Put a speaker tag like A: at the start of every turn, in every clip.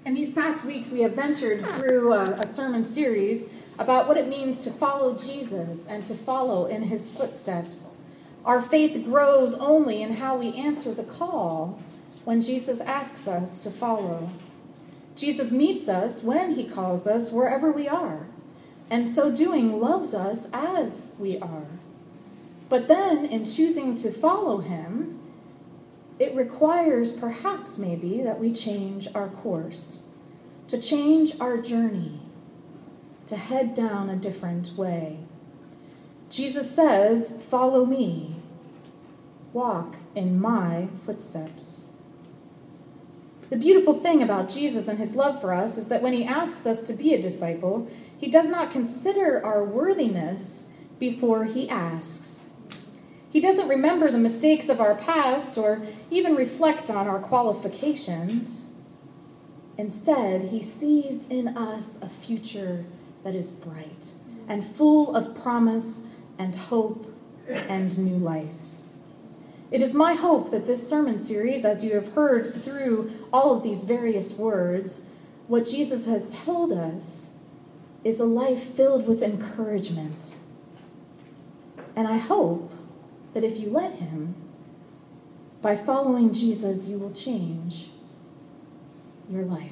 A: In these past weeks, we have ventured through a sermon series about what it means to follow Jesus and to follow in his footsteps. Our faith grows only in how we answer the call when Jesus asks us to follow. Jesus meets us when he calls us wherever we are, and so doing loves us as we are. But then, in choosing to follow him, it requires perhaps maybe that we change our course, to change our journey, to head down a different way. Jesus says, "Follow me, walk in my footsteps." The beautiful thing about Jesus and his love for us is that when he asks us to be a disciple, he does not consider our worthiness before he asks. He doesn't remember the mistakes of our past or even reflect on our qualifications. Instead, he sees in us a future that is bright and full of promise and hope and new life. It is my hope that this sermon series, as you have heard through all of these various words, what Jesus has told us is a life filled with encouragement. And I hope that if you let him, by following Jesus, you will change your life.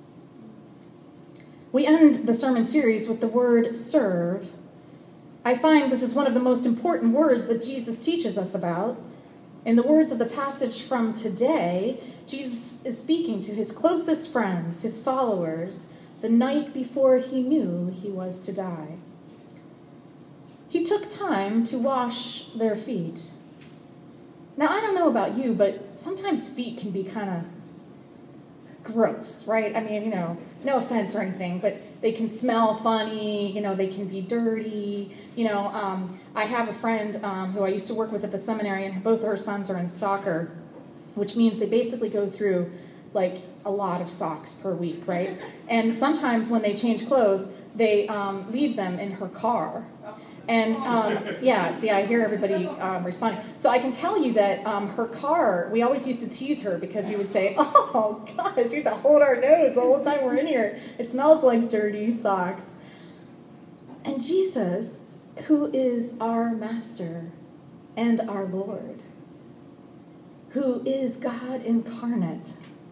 A: We end the sermon series with the word serve. I find this is one of the most important words that Jesus teaches us about. In the words of the passage from today, Jesus is speaking to his closest friends, his followers, the night before he knew he was to die. He took time to wash their feet. Now, I don't know about you, but sometimes feet can be kind of gross, right? I mean, no offense or anything, but they can smell funny, they can be dirty. I have a friend who I used to work with at the seminary, and both her sons are in soccer, which means they basically go through like a lot of socks per week, right? And sometimes when they change clothes, they leave them in her car. And, I hear everybody responding. So I can tell you that her car, we always used to tease her because we would say, "Oh, gosh, we have to hold our nose the whole time we're in here. It smells like dirty socks." And Jesus, who is our Master and our Lord, who is God incarnate,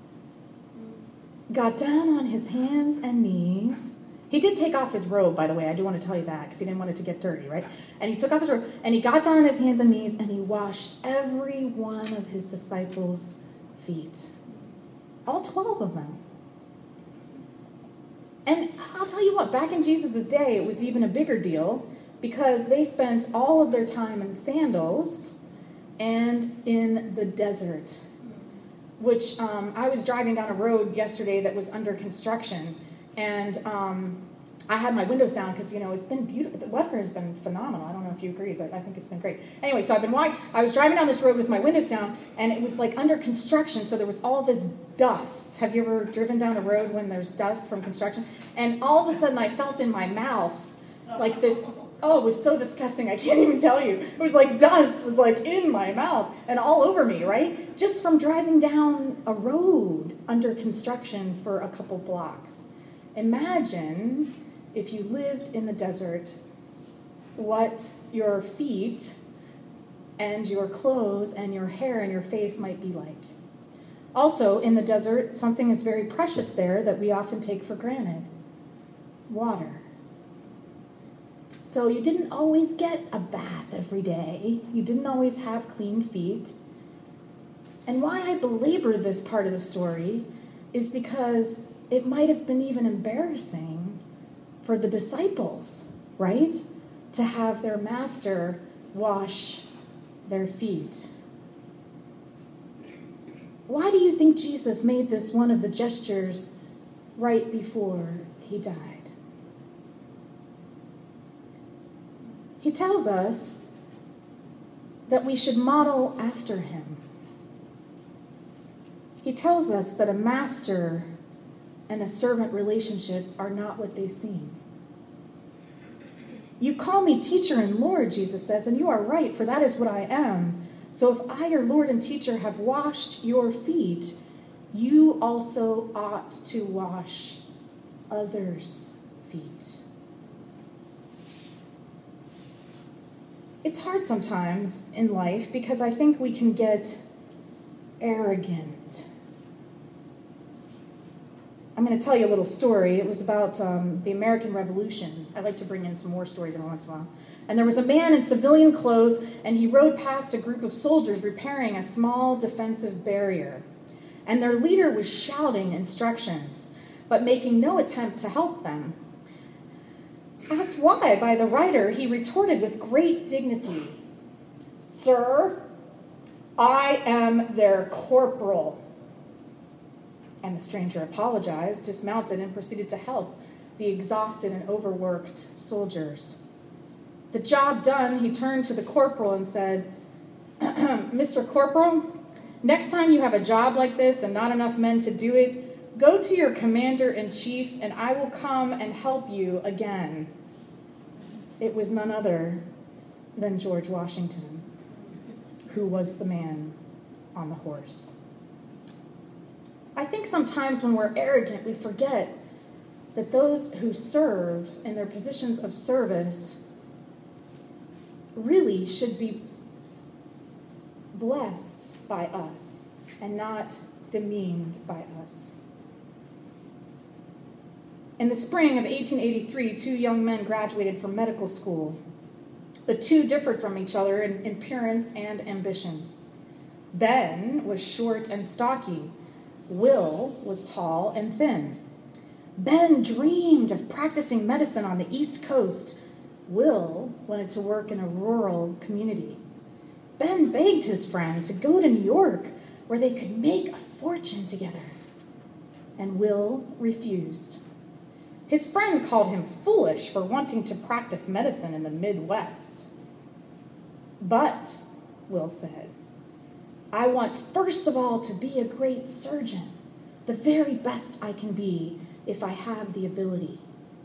A: got down on his hands and knees. He did take off his robe, by the way. I do want to tell you that because he didn't want it to get dirty, right? And he took off his robe and he got down on his hands and knees and he washed every one of his disciples' feet. All 12 of them. And I'll tell you what, back in Jesus' day, it was even a bigger deal because they spent all of their time in sandals and in the desert, which I was driving down a road yesterday that was under construction. And I had my windows down because, it's been beautiful. The weather has been phenomenal. I don't know if you agree, but I think it's been great. Anyway, so I was driving down this road with my windows down, and it was like under construction, so there was all this dust. Have you ever driven down a road when there's dust from construction? And all of a sudden I felt in my mouth like this. Oh, it was so disgusting. I can't even tell you. It was like dust was like in my mouth and all over me, right? Just from driving down a road under construction for a couple blocks. Imagine if you lived in the desert, what your feet and your clothes and your hair and your face might be like. Also, in the desert, something is very precious there that we often take for granted: water. So you didn't always get a bath every day. You didn't always have clean feet. And why I belabor this part of the story is because it might have been even embarrassing for the disciples, right? To have their master wash their feet. Why do you think Jesus made this one of the gestures right before he died? He tells us that we should model after him. He tells us that a master and a servant relationship are not what they seem. "You call me teacher and Lord," Jesus says, "and you are right, for that is what I am. So if I, your Lord and teacher, have washed your feet, you also ought to wash others' feet. It's hard sometimes in life because I think we can get arrogant. I'm going to tell you a little story. It was about the American Revolution. I like to bring in some more stories every once in a while. And there was a man in civilian clothes, and he rode past a group of soldiers repairing a small defensive barrier. And their leader was shouting instructions, but making no attempt to help them. Asked why by the writer, he retorted with great dignity, "Sir, I am their corporal." And the stranger apologized, dismounted, and proceeded to help the exhausted and overworked soldiers. The job done, he turned to the corporal and said, "Mr. Corporal, next time you have a job like this and not enough men to do it, go to your commander-in-chief and I will come and help you again." It was none other than George Washington, who was the man on the horse. I think sometimes when we're arrogant, we forget that those who serve in their positions of service really should be blessed by us and not demeaned by us. In the spring of 1883, 2 young men graduated from medical school. The two differed from each other in appearance and ambition. Ben was short and stocky. Will was tall and thin. Ben dreamed of practicing medicine on the East Coast. Will wanted to work in a rural community. Ben begged his friend to go to New York where they could make a fortune together. And Will refused. His friend called him foolish for wanting to practice medicine in the Midwest. "But," Will said, "I want first of all to be a great surgeon, the very best I can be if I have the ability."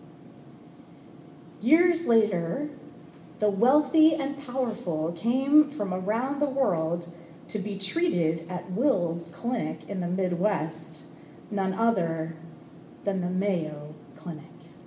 A: Years later, the wealthy and powerful came from around the world to be treated at Will's clinic in the Midwest, none other than the Mayo Clinic.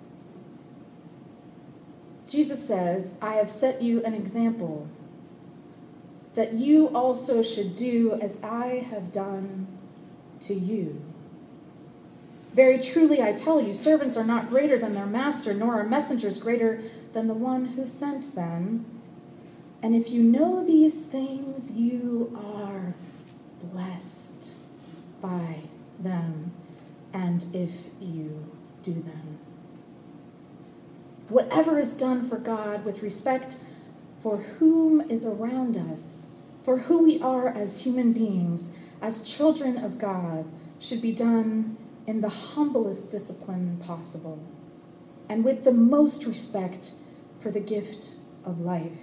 A: Jesus says, "I have set you an example, that you also should do as I have done to you. Very truly I tell you, servants are not greater than their master, nor are messengers greater than the one who sent them. And if you know these things, you are blessed by them, and if you do them." Whatever is done for God with respect for whom is around us, for who we are as human beings, as children of God, should be done in the humblest discipline possible, and with the most respect for the gift of life.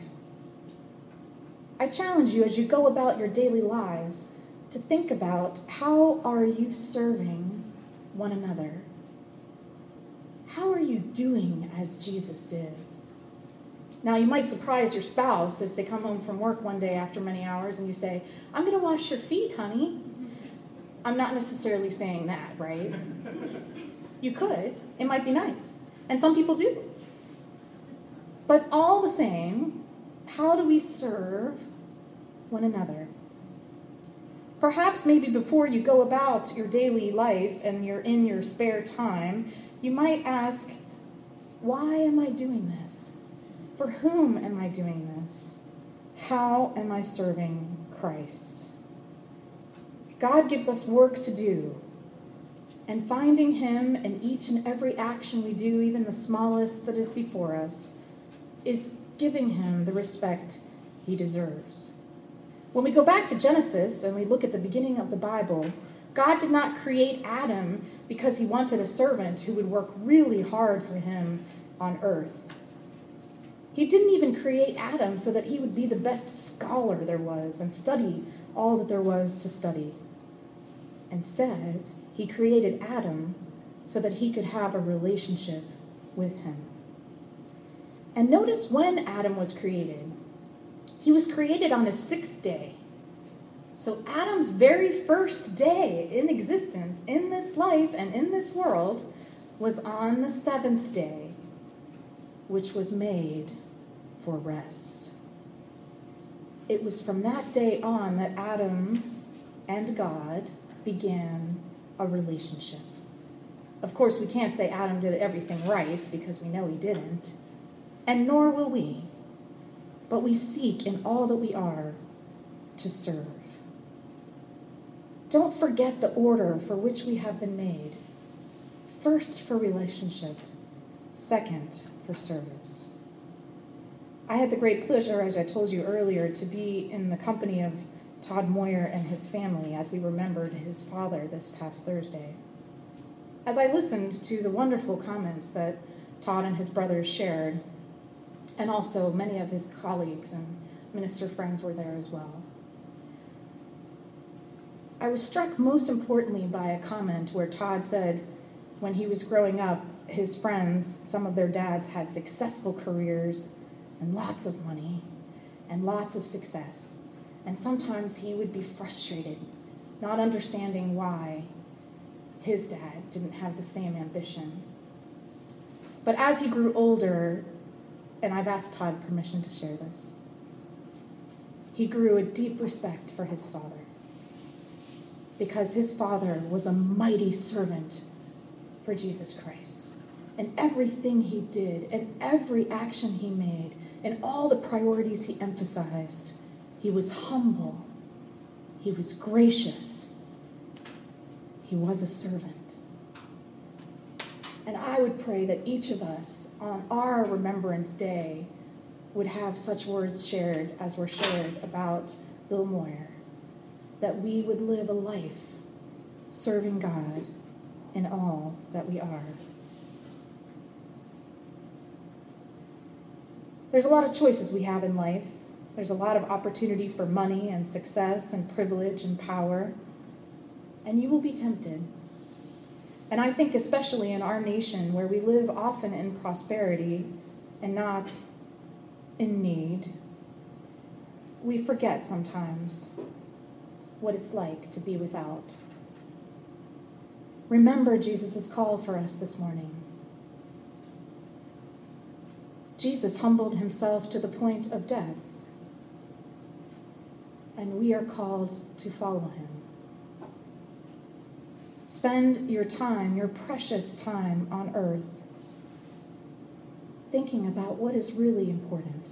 A: I challenge you as you go about your daily lives to think about, how are you serving one another? How are you doing as Jesus did? Now, you might surprise your spouse if they come home from work one day after many hours and you say, "I'm going to wash your feet, honey." I'm not necessarily saying that, right? You could. It might be nice. And some people do. But all the same, how do we serve one another? Perhaps maybe before you go about your daily life and you're in your spare time, you might ask, why am I doing this? For whom am I doing this? How am I serving Christ? God gives us work to do, and finding him in each and every action we do, even the smallest that is before us, is giving him the respect he deserves. When we go back to Genesis and we look at the beginning of the Bible, God did not create Adam because he wanted a servant who would work really hard for him on earth. He didn't even create Adam so that he would be the best scholar there was and study all that there was to study. Instead, he created Adam so that he could have a relationship with him. And notice when Adam was created. He was created on his 6th day. So Adam's very first day in existence, in this life and in this world, was on the seventh day, which was made for rest. It was from that day on that Adam and God began a relationship. Of course, we can't say Adam did everything right, because we know he didn't, and nor will we. But we seek in all that we are to serve. Don't forget the order for which we have been made. First, for relationship. Second, for service. I had the great pleasure, as I told you earlier, to be in the company of Todd Moyer and his family as we remembered his father this past Thursday. As I listened to the wonderful comments that Todd and his brothers shared, and also many of his colleagues and minister friends were there as well, I was struck most importantly by a comment where Todd said when he was growing up, his friends, some of their dads, had successful careers and lots of money and lots of success. And sometimes he would be frustrated, not understanding why his dad didn't have the same ambition. But as he grew older, and I've asked Todd permission to share this, he grew a deep respect for his father, because his father was a mighty servant for Jesus Christ. And everything he did, and every action he made, and all the priorities he emphasized, he was humble, he was gracious, he was a servant. And I would pray that each of us on our Remembrance Day would have such words shared as were shared about Bill Moyer, that we would live a life serving God in all that we are. There's a lot of choices we have in life. There's a lot of opportunity for money and success and privilege and power. And you will be tempted. And I think especially in our nation, where we live often in prosperity and not in need, we forget sometimes what it's like to be without. Remember Jesus' call for us this morning. Jesus humbled himself to the point of death, and we are called to follow him. Spend your time, your precious time on earth, thinking about what is really important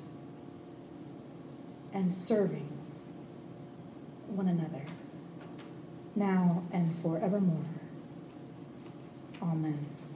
A: and serving one another, now and forevermore. Amen.